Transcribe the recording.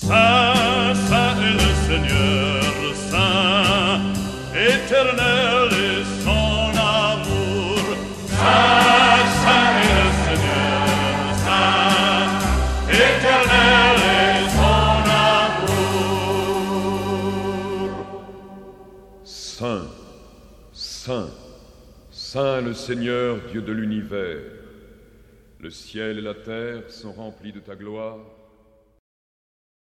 Saint, saint est le Seigneur, saint, éternel est son amour. Saint, saint est le Seigneur, saint, éternel est son amour. Saint, saint, saint le Seigneur, Dieu de l'univers. Le ciel et la terre sont remplis de ta gloire.